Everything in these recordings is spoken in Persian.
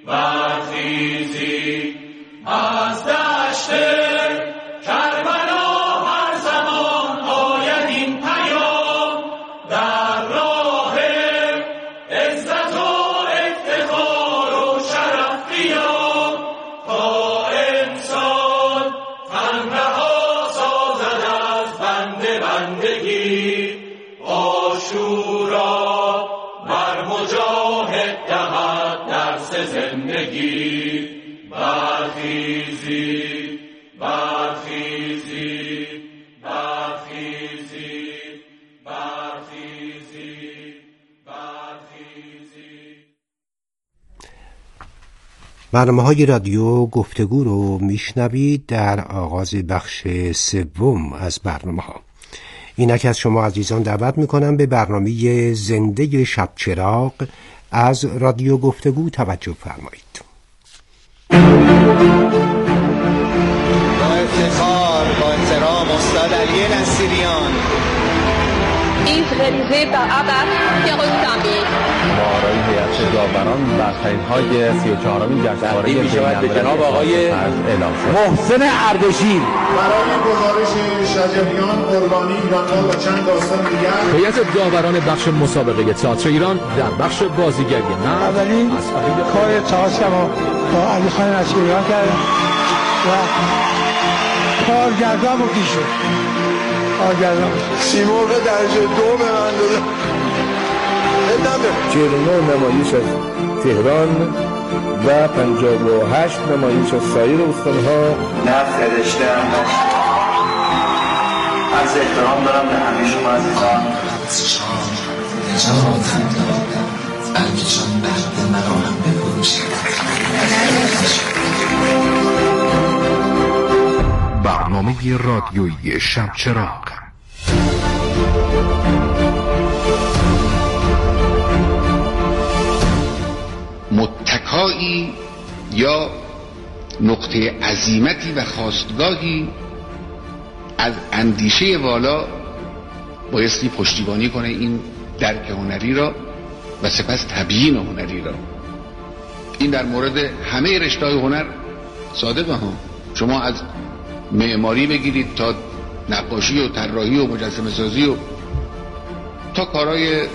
برخیزی از دشت کربلا، هر زمان آید این پیام در راه عزت و افتخار و شرف بیام، تا انسان تنها سازد از بندگی، آشورا بر مجاهد دهد درس زندگی. برخیزی برخیزی برخیزی برخیزی برخیزی. برنامه‌های رادیو گفتگو رو میشنوید در آغاز بخش سوم از برنامه‌ها. اینک از شما عزیزان دعوت میکنم به برنامه زنده شب چراغ از رادیو گفتگو توجه فرمایید. با افتخار، با احترام، استاد علی نصیریان. Ist realisiert der Abad Kiarostami. مهارای هیئت داوران برترین‌های 34مین جشنواره بین‌المللی جناب آقای محسن اردشیر برای گزارش شجریان، قربانی، ایران‌ها و چند داستان دیگر. هیئت داوران بخش مسابقه تئاتر ایران در بخش بازیگری اولین کار تئاتر با علی خان نصیریان کرد و کارگردان بود ایشون. سیمرغ درجه 2 به من داده. 49 نمایش از تهران و 58 نمایش از سایر استان‌ها. نه فرشته‌ام، از احترام دارم به همه شما عزیزان. نجاتم دارد، بلکه چون برد مرا هم بفروشید. برنامه رادیویی شب چراغ. متکایی یا نقطه عزیمتی و خواستگاهی از اندیشه والا بایستی پشتیبانی کنه این درک هنری را و سپس تبیین هنری را. این در مورد همه رشته‌های هنر صادقه ها. شما از معماری بگیرید تا نقاشی و طراحی و مجسمه سازی و تا کارهای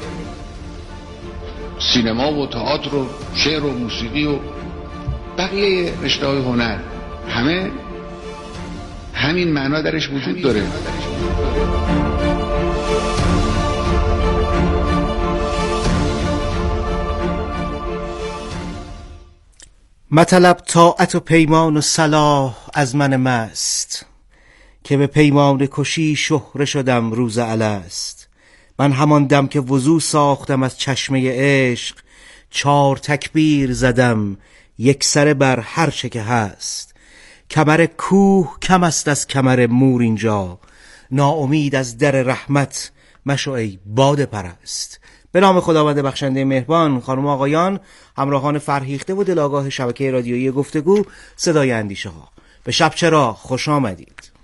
سینما و تئاتر و شعر و موسیقی و بقیه رشته‌های هنر، همه همین معنا درش وجود داره. مطلب طاعت و پیمان و صلاح از من مست، که به پیمان کشی شهره شدم روز الست. من همان دم که وضو ساختم از چشمه عشق، 4 تکبیر زدم یک سره بر هر چه که هست. کمر کوه کم است از کمر مور اینجا، ناامید از در رحمت مشو ای باده پرست. به نام خداوند بخشنده مهربان. خانم آقایان، همراهان فرهیخته و دلاگاه شبکه رادیویی گفتگو صدای اندیشه ها، به شب چراغ خوش آمدید.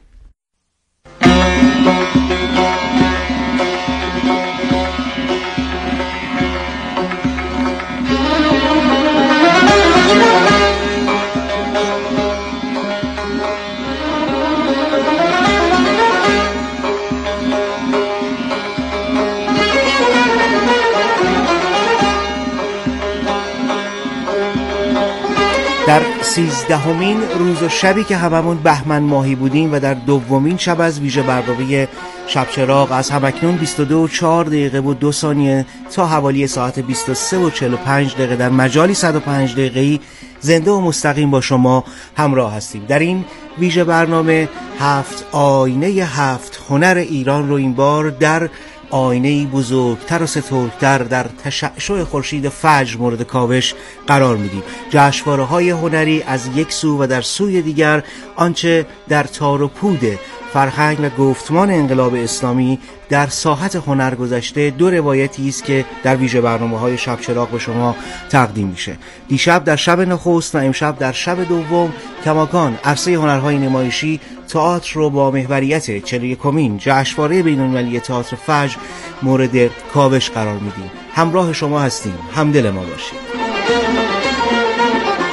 در 13مین روز و شبی که هممون بهمن ماهی بودیم و در 2مین شب از ویژه برنامه شب چراغ از همکنون 22:04 تا حوالی ساعت 23:45 در مجالی 105 دقیقه‌ای زنده و مستقیم با شما همراه هستیم. در این ویژه برنامه 7 آینه 7 هنر ایران رو این بار در آینه‌ای بزرگتر و سترگتر در تشعشع خورشید فجر مورد کاوش قرار میدیم. جشنواره‌های هنری از یک سو و در سوی دیگر آنچه در تار و پود فرهنگ و گفتمان انقلاب اسلامی در ساحت هنر گذشته، 2 روایتی است که در ویژه برنامه‌های شب چراغ به شما تقدیم میشه. دیشب در شب نخست و امشب در شب دوم کماکان عرصه هنرهای نمایشی تئاتر رو با محوریت 41مین جشنواره بین‌المللی تئاتر فجر مورد کاوش قرار میدیم. همراه شما هستیم، همدل ما باشید.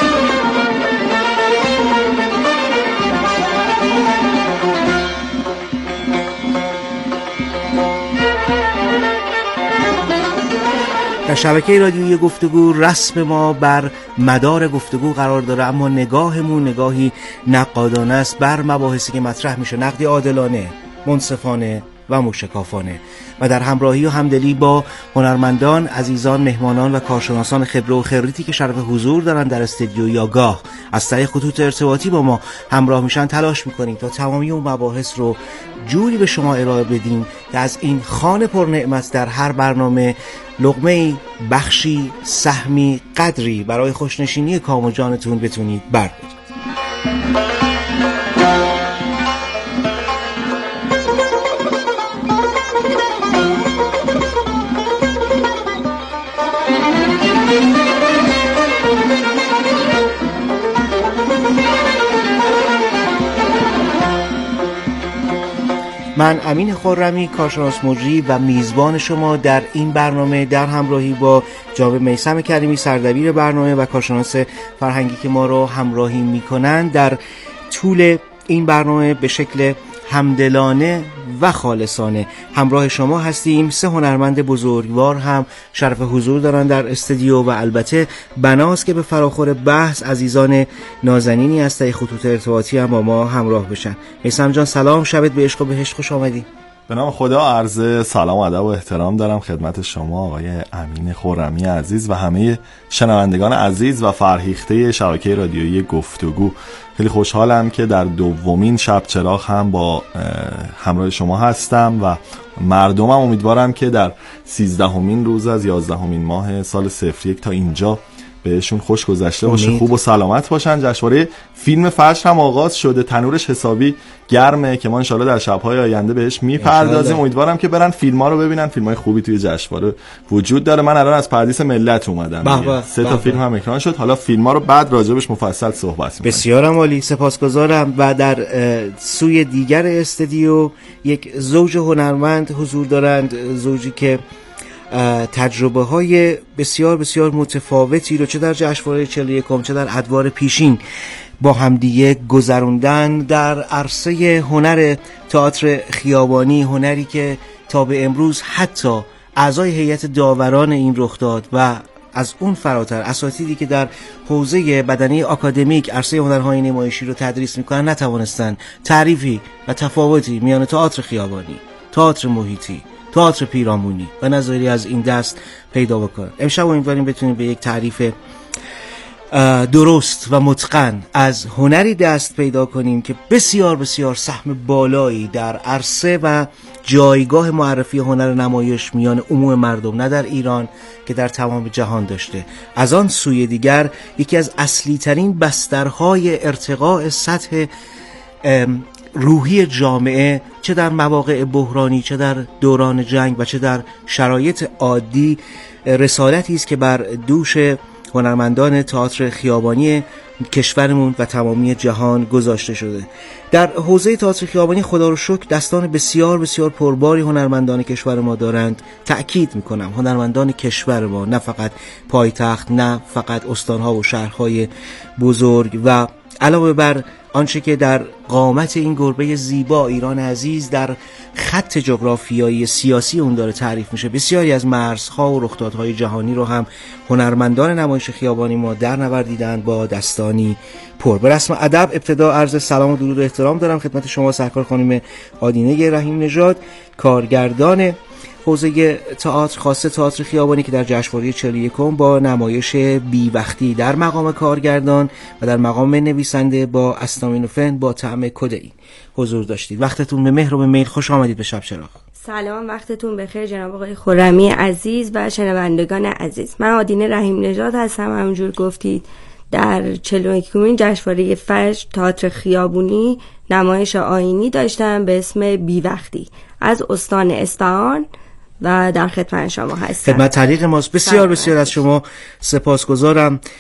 و شبکه رادیویی گفتگو. رسم ما بر مدار گفتگو قرار داره، اما نگاهمون نگاهی نقادانه است بر مباحثی که مطرح میشه، نقدی عادلانه، منصفانه و موشکافانه و در همراهی و همدلی با هنرمندان، عزیزان، مهمانان و کارشناسان خبره و خریتی که شرف حضور دارن در استودیو یا گاه از طریق خطوط ارتباطی با ما همراه میشن، تلاش میکنیم تا تمامی اون مباحث رو جوری به شما ارائه بدیم که از این خانه پر نعمت در هر برنامه لقمه‌ای، بخشی، سهمی، قدری برای خوشنشینی کام و جانتون بتونید بردارید. من امین خرمی، کارشناس مجری و میزبان شما در این برنامه در همراهی با جناب میثم کریمی، سردبیر برنامه و کارشناس فرهنگی که ما رو همراهی میکنن، در طول این برنامه به شکل همدلانه و خالصانه همراه شما هستیم. 3 هنرمند بزرگوار هم شرف حضور دارن در استودیو و البته بناست که به فراخور بحث عزیزان نازنینی از طریق خطوط ارتباطی هم با ما همراه بشن. میثم جان سلام، شبت به عشق و بهشت خوش آمدی. به نام خدا عرض سلام و ادب و احترام دارم خدمت شما آقای امین خرمی عزیز و همه شنوندگان عزیز و فرهیخته شبکه رادیویی گفتگو. خیلی خوشحالم که در دومین شب چراغ هم با همراه شما هستم و مردمم امیدوارم که در 13مین روز از 11مین ماه سال 01 تا اینجا بهشون خوش گذشته باشه، خوب و سلامت باشن. جشنواره فیلم فجر هم آغاز شده، تنورش حسابی گرمه که ما انشالله در شب‌های آینده بهش میپردازیم. امیدوارم که برن فیلم‌ها رو ببینن، فیلم‌های خوبی توی جشنواره وجود داره. من الان از پردیس ملت اومدم، 3 تا فیلم هم اکران شد. حالا فیلم‌ها رو بعد راجبش مفصل صحبت می‌کنیم. بسیار عالی، سپاسگزارم. و در سوی دیگر استودیو یک زوج هنرمند حضور دارند، زوجی که تجربه های بسیار بسیار متفاوتی رو چه در جشنواره 41 چه در ادوار پیشین با همدیگه گذروندن در عرصه هنر تئاتر خیابانی، هنری که تا به امروز حتی اعضای هیئت داوران این رخداد و از اون فراتر اساتیدی که در حوزه بدنه آکادمیک عرصه هنرهای نمایشی رو تدریس میکنن نتوانستن تعریفی و تفاوتی میان تئاتر خیابانی، تئاتر محیطی، تئاتر پیرامونی و نظری از این دست پیدا بکنن. امشب امیدواریم بتونیم به یک تعریف درست و متقن از هنری دست پیدا کنیم که بسیار بسیار سهم بالایی در عرصه و جایگاه معرفی هنر نمایش میان عموم مردم نه در ایران که در تمام جهان داشته. از آن سوی دیگر یکی از اصلی ترین بسترهای ارتقاء سطح روحی جامعه، چه در مواقع بحرانی، چه در دوران جنگ و چه در شرایط عادی، رسالتی است که بر دوش هنرمندان تئاتر خیابانی کشورمون و تمامی جهان گذاشته شده. در حوزه تئاتر خیابانی خدا رو شکر دستان بسیار بسیار پرباری هنرمندان کشور ما دارند. تأکید میکنم هنرمندان کشور ما، نه فقط پایتخت، نه فقط استانها و شهرهای بزرگ. و علاوه بر آنچه که در قامت این گربه زیبا ایران عزیز در خط جغرافیایی سیاسی اون داره تعریف میشه، بسیاری از مرزها و رخدادهای جهانی رو هم هنرمندان نمایش خیابانی ما در نوردیدند با دستانی پر. به رسم ادب ابتدا عرض سلام و درود و احترام دارم خدمت شما سرکار خانم آدینه رحیم نژاد، کارگردان حوزه تئاتر، خاصه تئاتر خیابانی که در جشنواره 41 با نمایش بی وقتی در مقام کارگردان و در مقام نویسنده با استامینوفن با طعم کدئین حضور داشتید. وقتتون به مهر و به میل خوش آمدید به شب چراغ. سلام، وقتتون بخیر جناب آقای خرمی عزیز و شنوندگان عزیز. من آدینه رحیم نژاد هستم. همونجور گفتید در 41مین جشنواره فجر تئاتر خیابانی نمایش آیینی داشتم به اسم بی وقتی از استان اصفهان و در خدمت شما هستم. خدمت طریق ماست. بسیار بسیار از شما سپاسگزارم.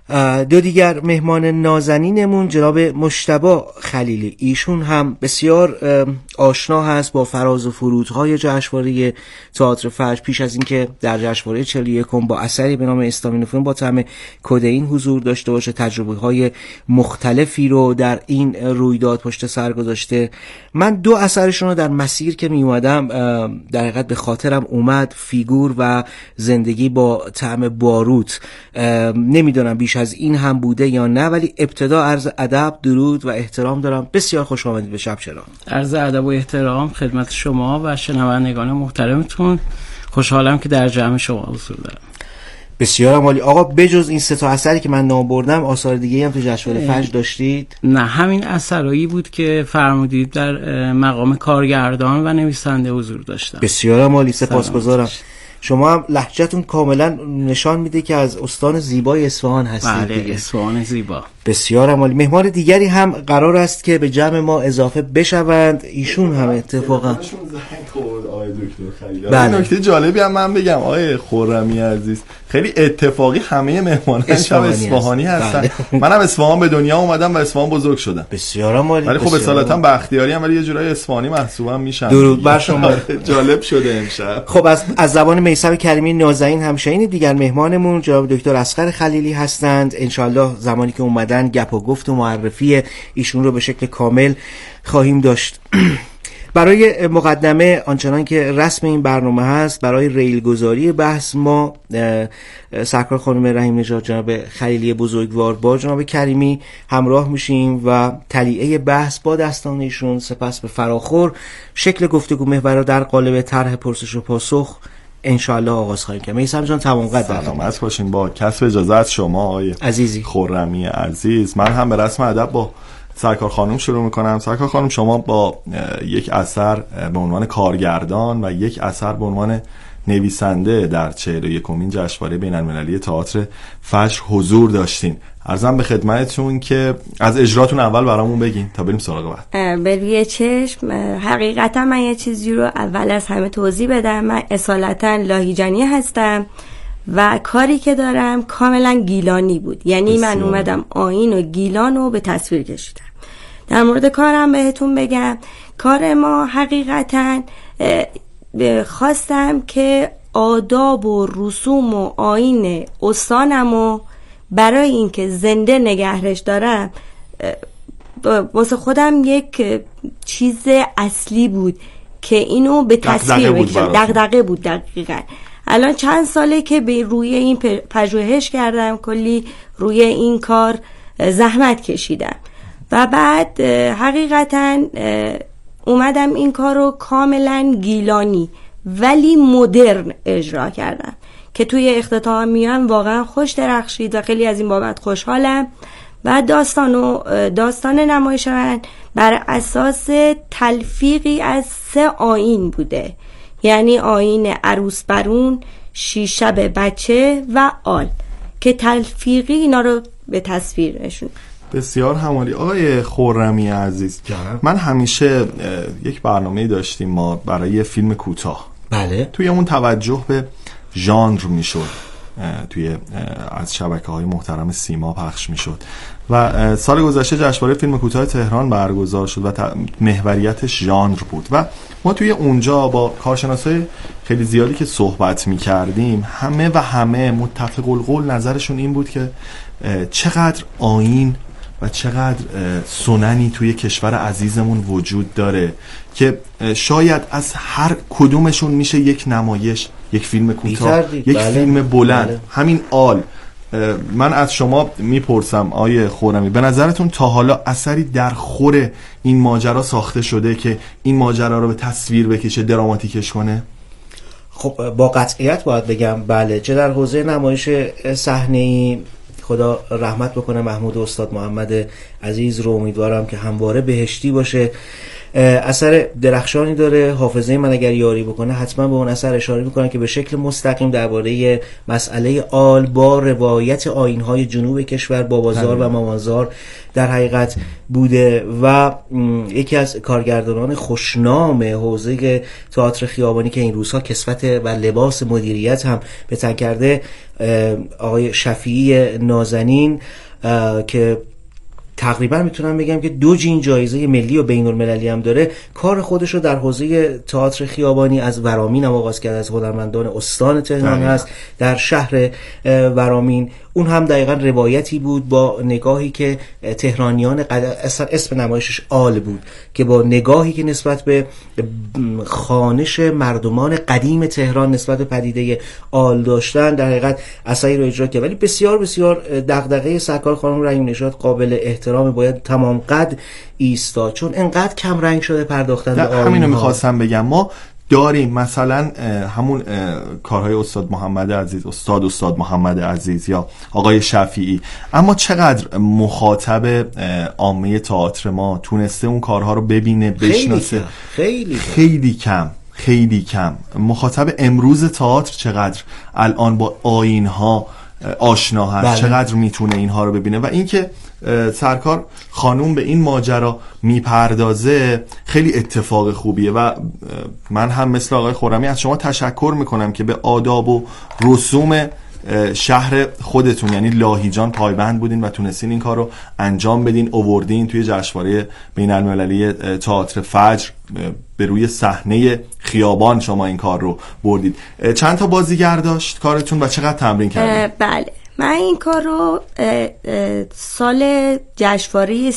دو دیگر مهمان نازنینمون جناب مجتبی خلیلی، ایشون هم بسیار آشنا هست با فراز و فرودهای جشنواره تئاتر فجر. پیش از اینکه در جشنواره 41 با اثری به نام استامینوفن با طعم کدئین حضور داشته باشه، تجربه‌های مختلفی رو در این رویداد پشت سر گذاشته. من دو اثرشون رو در مسیر که می اومدم در حقیقت به خاطرم اومد، فیگور و زندگی با طعم باروت. نمیدونم بیش از این هم بوده یا نه، ولی ابتدا عرض ادب، درود و احترام دارم. بسیار خوش آمدید به شب چراغ. عرض ادب و احترام خدمت شما و شنوندگان محترمتون. خوشحالم که در جمع شما حضور دارم. بسیار عالی. آقا بجز این سه تا اثری که من نام بردم، آثار دیگه هم تو جشنواره فجر داشتید؟ نه، همین اثرایی بود که فرمودید در مقام کارگردان و نویسنده حضور داشتم. بسیار عالی، سپاسگزارم. شما هم لهجه‌تون کاملا نشان میده که از استان زیبای اصفهان هستید. بله، اصفهان زیبا. بسیار عالی. مهمان دیگری هم قرار است که به جمع ما اضافه بشوند، ایشون هم اتفاقا آقای دکتر خلیلی. نکته جالبی هم من بگم، آقای خرمی عزیز، خیلی اتفاقی همه مهمانان شب اصفهانی هستن. منم اصفهان به دنیا اومدم و اصفهان بزرگ شدم. بسیار عالی. ولی خب اصالتا بختیاری هم، ولی یه جورای اصفهانی محسوبم میشن. درود بر شما. جالب شده امشب. خب از زبان میثم کریمی نازنین هم شنیدید. دیگر مهمانمون جناب دکتر اصغر خلیلی هستند. انشالله زمانی که اومدن گپ و گفت و معرفی ایشون رو به شکل کامل خواهیم داشت. برای مقدمه آنچنان که رسم این برنامه هست، برای ریلگذاری بحث ما سرکار خانم رحیم نژاد جناب خلیلی بزرگوار با جناب کریمی همراه میشیم و تلیعه بحث با دستان ایشون، سپس به فراخور شکل گفتگو محور در قالب طرح پرسش و پاسخ انشاءالله آغاز خواهیم کرد. میثم جان تمام قد سلامت باشین. با کسب اجازه از شما آقای عزیزی خرمی عزیز، من هم به رسم ادب با سرکار خانم شروع میکنم. سرکار خانم، شما با یک اثر به عنوان کارگردان و یک اثر به عنوان نویسنده در 41مین جشنواره بین‌المللی تئاتر فجر حضور داشتین. عرضم به خدمتتون که از اجراتون اول برامون بگین تا بریم سراغ بعد. به روی چشم. حقیقتا من یه چیزی رو اول از همه توضیح بدم. من اصالتا لاهیجانی هستم و کاری که دارم کاملا گیلانی بود. یعنی من اومدم آیین و گیلان رو به تصویر کشیدم. در مورد کارم بهتون بگم، کار ما حقیقتا خواستم که آداب و رسوم و آیین استانم و برای اینکه زنده نگهش دارم واسه خودم یک چیز اصلی بود که اینو به تصویر بکشم. دغدغه بود دقیقاً. الان چند ساله که به روی این پژوهش کردم، کلی روی این کار زحمت کشیدم و بعد حقیقتا اومدم این کار رو کاملا گیلانی ولی مدرن اجرا کردم که توی اختتام میان واقعا خوش درخشید و خیلی از این بابت خوشحالم. و داستان نمایش من بر اساس تلفیقی از 3 آیین بوده، یعنی آیین عروس برون، شیشب بچه و آل، که تلفیقی اینا رو به تصویر نشون. بسیار همالی. آقای خرمی عزیز، من همیشه یک برنامه داشتیم ما برای فیلم کوتاه. بله. توی اون توجه به ژانر میشد، توی از شبکه‌های محترم سیما پخش میشد و سال گذشته جشنواره فیلم کوتاه تهران برگزار شد و محوریتش ژانر بود و ما توی اونجا با کارشناسای خیلی زیادی که صحبت میکردیم، همه متفق القول نظرشون این بود که چقدر آیین و چقدر سننی توی کشور عزیزمون وجود داره که شاید از هر کدومشون میشه یک نمایش، یک فیلم کوتاه، یک فیلم بلند. همین آل. من از شما میپرسم آیه خرمی، به نظرتون تا حالا اثری در خور این ماجرا ساخته شده که این ماجرا رو به تصویر بکشه، دراماتیکش کنه؟ خب با قطعیت باید بگم بله. چه در حوزه نمایش صحنه‌ای، خدا رحمت بکنه محمود استاد محمد عزیز رو، امیدوارم که همواره بهشتی باشه. اثر درخشانی داره. حافظه من اگر یاری بکنه حتما به اون اثر اشاره میکنه که به شکل مستقیم درباره مسئله آل با روایت آیین‌های جنوب کشور بابازار و مامانزار در حقیقت بوده و یکی از کارگردانان خوشنام حوزه تئاتر خیابانی که این روزها کسوت و لباس مدیریت هم به تن کرده، آقای شفیعی نازنین، که تقریبا میتونم بگم که 2 جین جایزه ملی و بین المللی هم داره، کار خودش رو در حوزه تئاتر خیابانی از ورامین هم آغاز کرده، از هنرمندان استان تهران هست در شهر ورامین. اون هم دقیقا روایتی بود با نگاهی که تهرانیان اسم نمایشش آل بود که با نگاهی که نسبت به خوانش مردمان قدیم تهران نسبت به پدیده آل داشتن در حقیقت اثری رو اجرا کرد. ولی بسیار بسیار دغدغه سرکار خانم رحیم نژاد قابل احترام، باید تمام قد ایستاد، چون انقدر کم رنگ شده پرداختن به آل. همینو میخواستم بگم. ما داریم مثلا همون کارهای استاد محمد عزیز یا آقای شفیعی، اما چقدر مخاطب عامه تئاتر ما تونسته اون کارها رو ببینه، بشناسه؟ خیلی کم. مخاطب امروز تئاتر چقدر الان با آیین‌ها آشنا هست، چقدر میتونه اینها رو ببینه. و اینکه سرکار خانوم به این ماجرا میپردازه خیلی اتفاق خوبیه و من هم مثل آقای خرمی از شما تشکر میکنم که به آداب و رسوم شهر خودتون یعنی لاهیجان پایبند بودین و تونستین این کار رو انجام بدین، اووردین توی جشنواره بین المللی تئاتر فجر به روی صحنه خیابان شما این کار رو بردید. چند تا بازیگر داشت کارتون و چقدر تمرین کردید؟ بله، من این کار رو سال جشنواره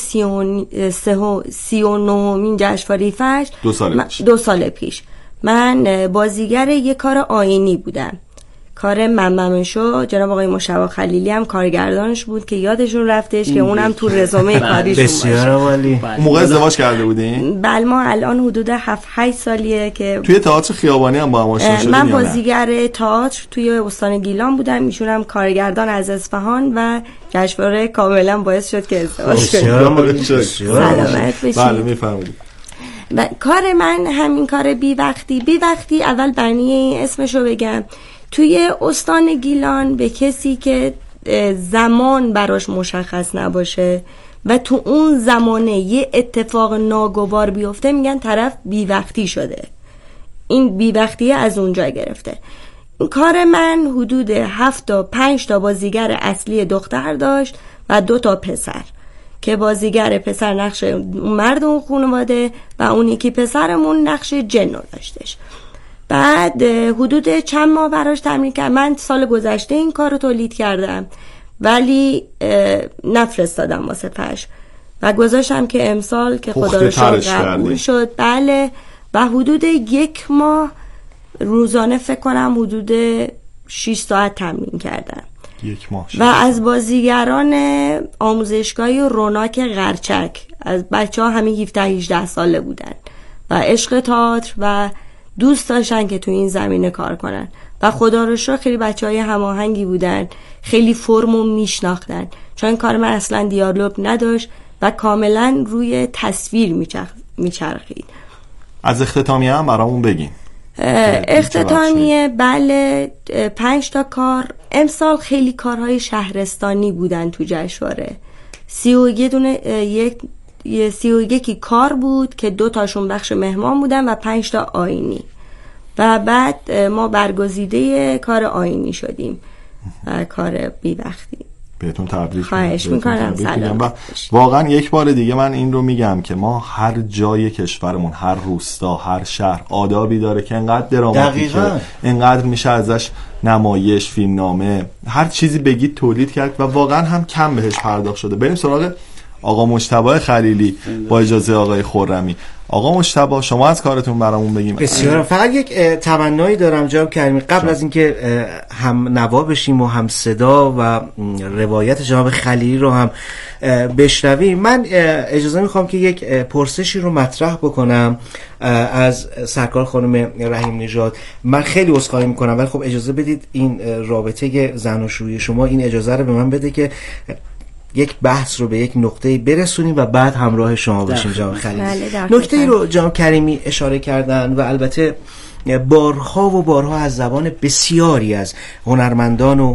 39مین جشنواره فجر 2 سال پیش من بازیگر یک کار آیینی بودم. کار مممشو جناب آقای مشتبه خلیلی هم کارگردانش بود که یادشون رفتش که اونم تو رزومه کاریشون باشه. بسیار عالی. موقع ازدواج کرده بودین؟ بله، ما الان حدود 7-8 سالیه که توی تئاتر خیابانی هم با هم آشنا شدیم. من بازیگر تئاتر توی استان گیلان بودم، ایشون هم کارگردان از اصفهان و جشنواره کاملا باعث شد که ازدواج کنیم. سلامت باشید. بله میفهمید. کار من همین کار بی وقتی اول بنی اسمشو بگم. توی استان گیلان به کسی که زمان براش مشخص نباشه و تو اون زمانه یه اتفاق ناگوار بیفته میگن طرف بی وقتی شده. این بی وقتی از اونجا گرفته. کار من حدود 5 تا بازیگر اصلی دختر داشت و 2 تا پسر که بازیگر پسر نقش مرد اون خانواده و اون یکی پسرمون نقش جنو داشتش. بعد حدود چند ماه براش تمرین کردم. من سال گذشته این کار رو تولید کردم ولی نفرستادم واسه پخش و گذاشتم که امسال که خدا رو شکر قبول شد. بله، و حدود 1 ماه روزانه فکر کنم حدود 6 ساعت تمرین کردم. 1 ماه. و از بازیگران آموزشگاهی روناک غرچک، از بچه ها همین 17-18 ساله بودن و عشق تئاتر و دوست داشتن که تو این زمینه کار کنن و خدا رو شکر خیلی بچهای هماهنگی بودن، خیلی فرمو میشناختن، چون این کار من اصلا دیالوگ نداشت و کاملا روی تصویر میچرخید. از اختتامیه هم برامون بگین. اختتامیه بله، 5 تا کار. امسال خیلی کارهای شهرستانی بودن تو جشنواره. 31 کار بود که 2 تاشون بخش مهمان بودن و 5 تا آیینی و بعد ما برگزیده کار آیینی شدیم و کار بی وقتی. بهتون تبریک خواهش میکنم. سلام. واقعا یک بار دیگه من این رو میگم که ما هر جای کشورمون، هر روستا، هر شهر آدابی داره که انقدر دراماتیکه، انقدر میشه ازش نمایش، فیلمنامه، هر چیزی بگید تولید کرد و واقعا هم کم بهش پرداخت شده. بریم سراغ آقا مجتبی خلیلی با اجازه آقای خرمی. آقا مجتبی شما از کارتون برامون بگیم. بسیار. فقط یک تمنایی دارم جناب کریمی، قبل از اینکه هم نوا بشیم و هم صدا و روایت جناب خلیلی رو هم بشنویم، من اجازه میخوام که یک پرسشی رو مطرح بکنم از سرکار خانم رحیم نژاد. من خیلی عذرخواهی میکنم ولی خب اجازه بدید این رابطه زناشویی شما این اجازه رو به من بده که یک بحث رو به یک نقطه برسونیم و بعد همراه شما باشیم جناب خلیلی. نکته رو جناب کریمی اشاره کردن و البته بارها و بارها از زبان بسیاری از هنرمندان و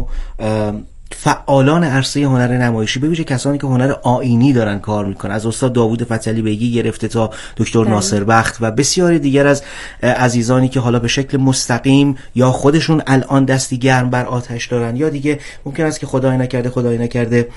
فعالان عرصه هنر نمایشی، به ویژه کسانی که هنر آیینی دارن کار میکنن، از استاد داوود فتحعلی بیگی گرفته تا دکتر ناصر بخت و بسیاری دیگر از عزیزانی که حالا به شکل مستقیم یا خودشون الان دستی گرم بر آتش دارن یا دیگه ممکن است که خدای نکرده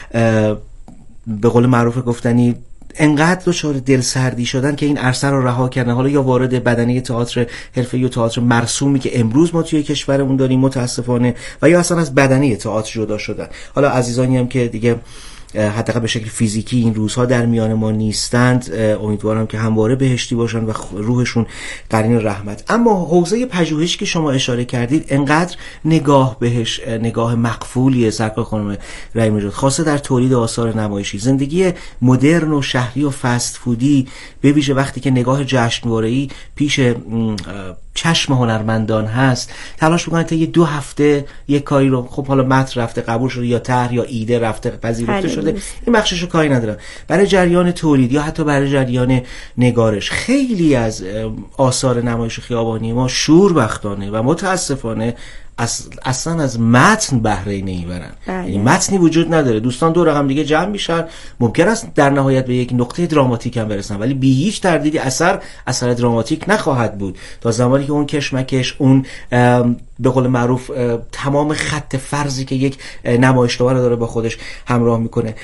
به قول معروف گفتنی انقدر دچار دلسردی شدن که این عرصه رو رها کردن، حالا یا وارد بدنه تئاتر حرفه‌ای و تئاتر مرسومی که امروز ما توی کشورمون داریم متاسفانه، و یا اصلا از بدنه تئاتر جدا شدن. حالا عزیزانی هم که دیگه حداقل به شکل فیزیکی این روزها در میان ما نیستند، امیدوارم که همواره بهشتی باشن و روحشون قرین رحمت. اما حوزه پژوهشی که شما اشاره کردید انقدر نگاه بهش نگاه مقفولیه سرکار خانم رحیم نژاد، خاصه در تولید آثار نمایشی. زندگی مدرن و شهری و فست فودی به ویژه وقتی که نگاه جشنواره‌ای پیش چشم هنرمندان هست، تلاش میکنن تا 2 هفته یک کاری رو، خب حالا متن رفته قبول شده یا طرح یا ایده رفته پذیرفته شده، این بخششو کاری ندارن، برای جریان تولید یا حتی برای جریان نگارش خیلی از آثار نمایش خیابانی ما شوربختانه و متاسفانه اصلا از متن بهره نمیبرن. یعنی متنی وجود نداره، دوستان دور هم دیگه جمع میشن، ممکن است در نهایت به یک نقطه دراماتیک هم برسن، ولی بی هیچ تردیدی اثر دراماتیک نخواهد بود تا زمانی که اون کشمکش، اون به قول معروف تمام خط فرضی که یک نمایشنامه داره با خودش همراه میکنه.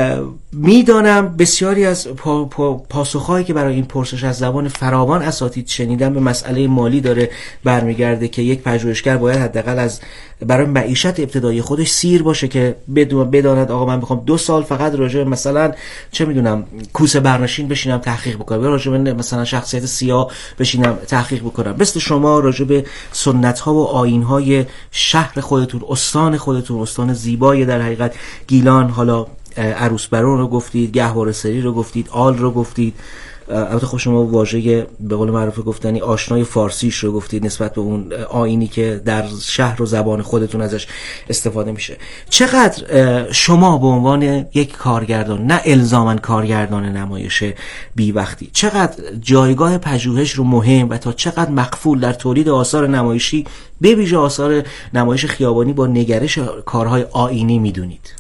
میدانم بسیاری از پاسخهایی که برای این پرسش از زبان فراوان اساتید شنیدم به مسئله مالی داره برمیگرده که یک پژوهشگر باید حداقل از برای معیشت ابتدایی خودش سیر باشه که بداند آقا من میخوام 2 سال فقط راجع به مثلا چه میدونم کوسه برنشین بشینم تحقیق بکنم، یا راجع به مثلا شخصیت سیاه بشینم تحقیق بکنم. مثل شما راجع به سنت ها و آیین های شهر خودتون، استان خودتون، استان زیبای در حقیقت گیلان، حالا عروس برون رو گفتید، گهواره سری رو گفتید، آل رو گفتید، البته خب شما واژه به قول معروف گفتنی آشنای فارسیش رو گفتید نسبت به اون آیینی که در شهر و زبان خودتون ازش استفاده میشه. چقدر شما به عنوان یک کارگردان، نه الزاماً کارگردان نمایش بی وقتی، چقدر جایگاه پژوهش رو مهم و تا چقدر مقفول در تولید آثار نمایشی به ویژه آثار نمایش خیابانی با نگرش کارهای آیینی میدونید؟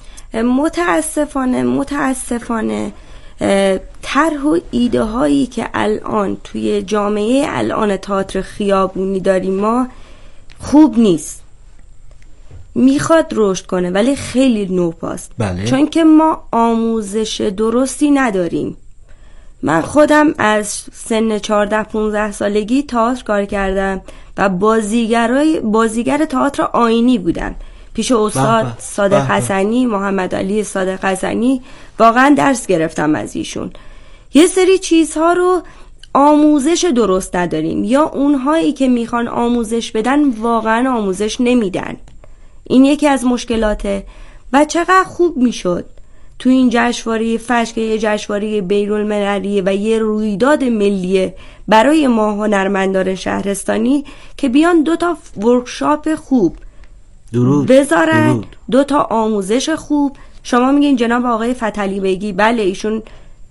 متاسفانه طرح و ایده هایی که الان توی جامعه الان تئاتر خیابونی داریم ما خوب نیست، میخواد رشد کنه ولی خیلی نوپاست. بله. چون که ما آموزش درستی نداریم. من خودم از سن 14-15 سالگی تئاتر کار کردم و بازیگر تئاتر آیینی بودم پیش استاد صادق حسنی، محمد علی صادق حسنی. واقعا درس گرفتم از ایشون. یه سری چیزها رو آموزش درست نداریم یا اونهایی که میخوان آموزش بدن واقعا آموزش نمیدن. این یکی از مشکلاته. و چقدر خوب میشد تو این جشنواره فجر که یه جشنواره بین‌المللیه و یه رویداد ملیه برای ما هنرمندان شهرستانی که بیان 2 تا ورکشاپ خوب بذارن، 2 تا آموزش خوب. شما میگین جناب آقای فتحعلی بیگی، بله ایشون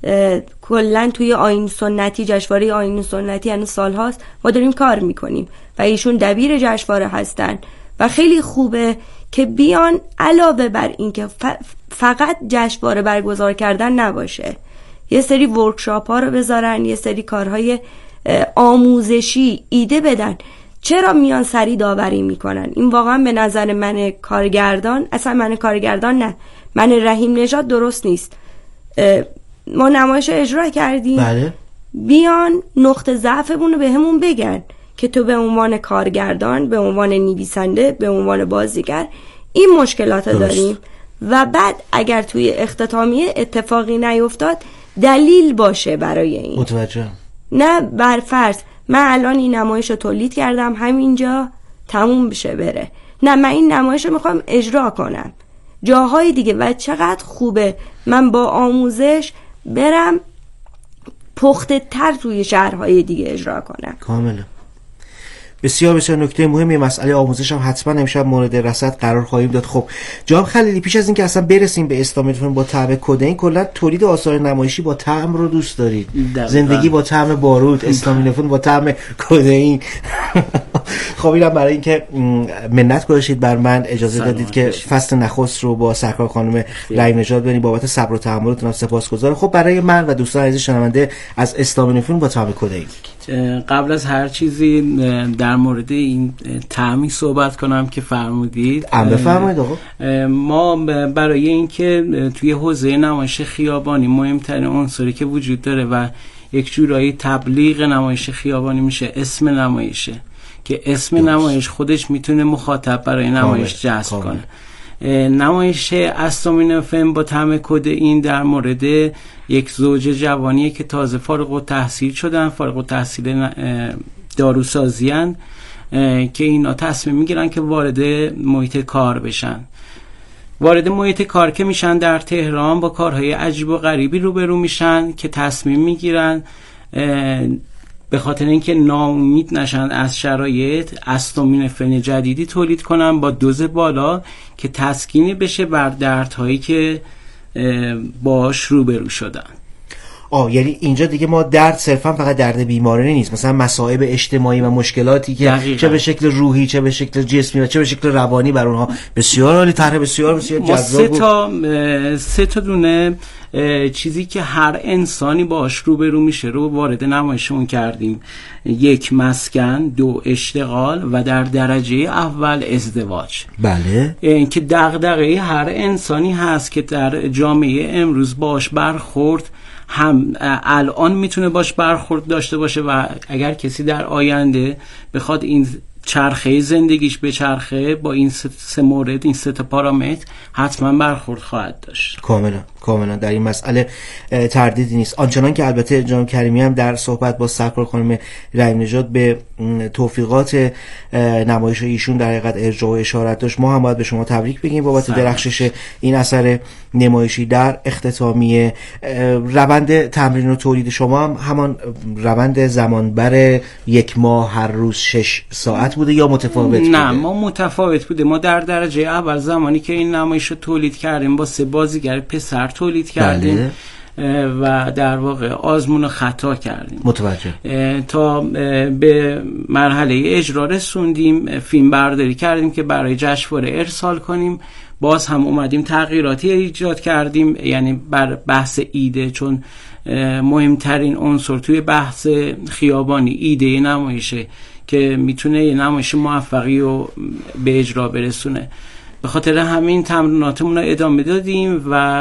کلن توی آیین سنتی، جشنواره آیین سنتی هنوز سال هاست ما داریم کار میکنیم و ایشون دبیر جشنواره هستن و خیلی خوبه که بیان علاوه بر این که فقط جشنواره برگزار کردن نباشه، یه سری ورکشاپ ها رو بذارن، یه سری کارهای آموزشی ایده بدن. چرا میان سری داوری میکنن؟ این واقعا به نظر من کارگردان، اصلا من کارگردان نه، من رحیم نژاد درست نیست. ما نمایش اجرا کردیم، بله. بیان نقطه ضعفمون رو به همون بگن که تو به عنوان کارگردان، به عنوان نویسنده، به عنوان بازیگر این مشکلات داریم و بعد اگر توی اختتامیه اتفاقی نیفتاد دلیل باشه برای این. متوجه. نه بر فرض من الان این نمایش رو تولید کردم همینجا تموم بشه بره، نه من این نمایش رو میخوام اجرا کنم جاهای دیگه و چقدر خوبه من با آموزش برم پخته تر توی شهرهای دیگه اجرا کنم. کاملا. بسیار بسیار نکته مهمی. مسئله آموزش هم حتما امشب مورد رصد قرار خواهیم داد. خب جناب خلیلی، پیش از اینکه اصلا برسیم به استامینوفن با طعم کدئین، کلا تولید آثار نمایشی با طعم رو دوست دارید. زندگی با طعم بارود، استامینوفن با طعم کدئین. خب اینم برای اینکه منت گذاشتید بر من، اجازه دادید که فصل نخست رو با سرکار خانم رحیم نژاد بریم. بابت صبر و تحملتون سپاسگزارم. خب برای من و دوستان عزیز شنونده از استامینوفن با طعم کدئین، قبل از هر چیزی در مورد این طعمی صحبت کنم که فرمودید. بفرمایید آقا. ما برای اینکه توی حوزه نمایش خیابانی مهمترین عنصری که وجود داره و یک جورایی تبلیغ نمایش خیابانی میشه اسم نمایشه، که اسم نمایش خودش میتونه مخاطب برای نمایش جذب کنه. نمایش استامینوفن با طعم کدئین در مورد یک زوج جوانیه که تازه فارغ التحصیل شدن، فارغ التحصیل داروسازی هن، که اینا تصمیم میگیرن که وارد محیط کار بشن. وارد محیط کار که میشن در تهران با کارهای عجیب و غریبی روبرو میشن که تصمیم میگیرن به خاطر اینکه ناامید نشن از شرایط استامینوفن جدیدی تولید کنن با دوز بالا که تسکینی بشه بر دردهایی که باش روبرو شدن. یعنی اینجا دیگه ما درد صرفا فقط درد بیمارانه نیست، مثلا مصائب اجتماعی و مشکلاتی که دقیقا. چه به شکل روحی، چه به شکل جسمی و چه به شکل روانی بر اونها. بسیار عالی، طرح بسیار بسیار جذاب. سه تا دونه چیزی که هر انسانی باش روبرو میشه رو وارد نمایشمون کردیم. 1 مسکن، 2 اشتغال و در درجه اول ازدواج. بله. این که دغدغه هر انسانی هست که در جامعه امروز باش برخورد، هم الان میتونه باش برخورد داشته باشه و اگر کسی در آینده بخواد این چرخه زندگیش به چرخه با این 3 مورد، این 3 پارامتر حتما برخورد خواهد داشت. کاملا در این مسئله تردیدی نیست. آنچنان که البته جناب کریمی هم در صحبت با سرکار خانم رحیم نژاد به توفیقات نمایش ایشون در حقیقت ارجاع و اشارت داشت، ما هم باید به شما تبریک بگیم بابت درخشش این اثر نمایشی. در اختتامیه، روند تمرین و تولید شما هم همان روند زمانبر 1 ماه هر روز 6 ساعت بوده یا متفاوت بوده؟ نه، ما متفاوت بوده. ما در درجه اول زمانی که این نمایش رو تولید کردیم با 3 بازیگر پسر تولید کردیم. بله. و در واقع آزمون و خطا کردیم. متوجه. تا به مرحله اجرا رسوندیم، فیلم برداری کردیم که برای جشنواره ارسال کنیم. باز هم اومدیم تغییراتی ایجاد کردیم، یعنی بر بحث ایده، چون مهمترین عنصر توی بحث خیابانی ایده نمایشه که میتونه یه نمایش موفقی رو به اجرا برسونه. به خاطر همین تمریناتمون رو ادامه دادیم و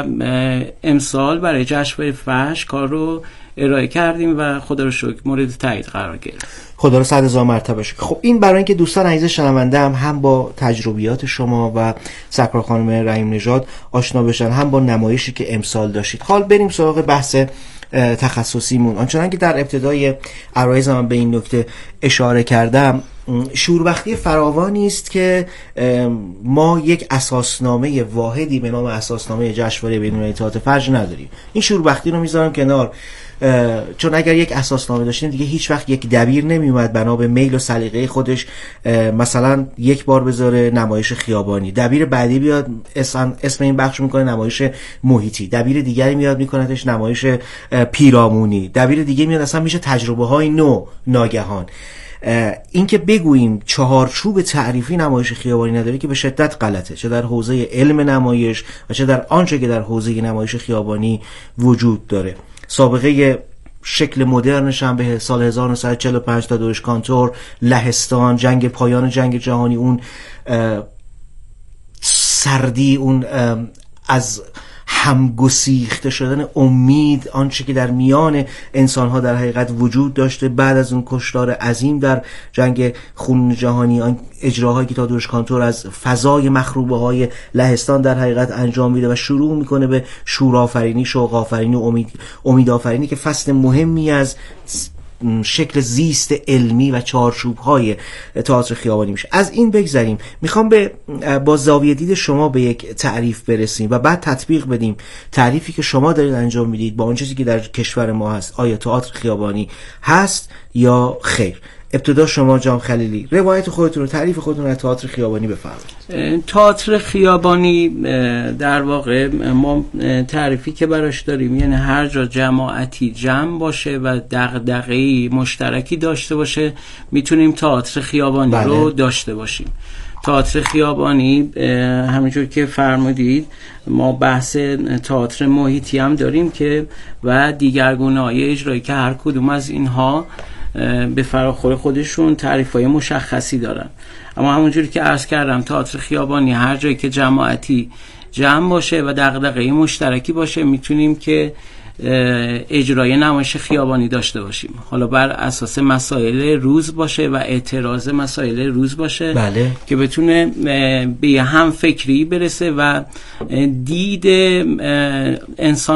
امسال برای جشنواره فحش کار رو ارائه کردیم و خدا رو شکر مورد تایید قرار گرفت. خدا رو 100,000 مرتبه شکر. خب این برای اینکه دوستان عزیز شنونده هم با تجربیات شما و سرکار خانم رحیم نژاد آشنا بشن، هم با نمایشی که امسال داشتید. حال بریم سراغ بحث تخصصیمون. آنچنان که در ابتدای عرایزم به این نکته اشاره کردم، شوربختی فراوانی است که ما یک اساسنامه واحدی به نام اساسنامه جشنواره بین‌المللی تئاتر فجر نداریم. این شوربختی رو میذارم کنار، چون اگر یک اساسنامه داشتیم دیگه هیچ وقت یک دبیر نمیومد بنا به میل و سلیقه خودش مثلا 1 بار بذاره نمایش خیابانی، دبیر بعدی بیاد اسم این بخش میکنه نمایش محیطی، دبیر دیگری میاد میکنتش نمایش پیرامونی، دبیر دیگه میاد اصلا میشه تجربه های نو ناگهان. این که بگوییم چهارچوب تعریفی نمایش خیابانی نداره که به شدت غلطه، چه در حوزه علم نمایش و چه در آنچه که در حوزه نمایش خیابانی وجود داره. سابقه شکل مدرنش هم به سال 1945 تا دوش کانتور، لهستان، جنگ پایان جنگ جهانی، اون سردی، اون از همگسیخته شدن امید، آنچه که در میان انسان‌ها در حقیقت وجود داشته بعد از اون کشتار عظیم در جنگ خون جهانی، آن اجراهایی که تادروش کانتور از فضای مخروبه‌های لهستان در حقیقت انجام میده و شروع میکنه به شورآفرینی، شوق‌آفرینی و امیدآفرینی که فصل مهمی از شکل زیست علمی و چارچوب‌های تئاتر خیابانی میشه. از این بگذریم، میخوام با زاویه دید شما به یک تعریف برسیم و بعد تطبیق بدیم تعریفی که شما دارید انجام میدید با اون چیزی که در کشور ما هست. آیا تئاتر خیابانی هست یا خیر؟ ابتدا شما جام خلیلی روایت خودتون رو، تعریف خودتون رو از تئاتر خیابانی بفرمایید. تئاتر خیابانی در واقع ما تعریفی که براش داریم یعنی هر جا جماعتی جمع باشه و دغدغه‌ای مشترکی داشته باشه میتونیم تئاتر خیابانی رو داشته باشیم. تئاتر خیابانی همینجور که فرمودید ما بحث تئاتر محیطی هم داریم که و دیگرگونه‌های اجرایی که هر کدوم از اینها به فراخور خودشون تعریف‌های مشخصی دارن. اما همونجوری که عرض کردم تئاتر خیابانی هر جایی که جماعتی جمع باشه و دغدغه مشترکی باشه میتونیم که اجرای نمایش خیابانی داشته باشیم. حالا بر اساس مسائل روز باشه و اعتراض مسائل روز باشه که بتونه به هم فکری برسه و دید انسان